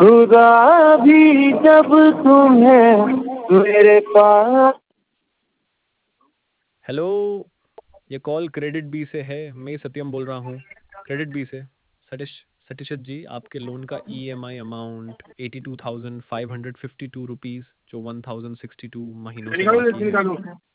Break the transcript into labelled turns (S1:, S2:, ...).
S1: खुदा भी जब तुम्हें मेरे पास।
S2: हेलो, ये कॉल क्रेडिट बी से है। मैं सत्यम बोल रहा हूँ क्रेडिट बी से। सतीशत जी, आपके लोन का ईएमआई अमाउंट 82,552 रुपीज़ जो 1062 महीनों से बाकी है।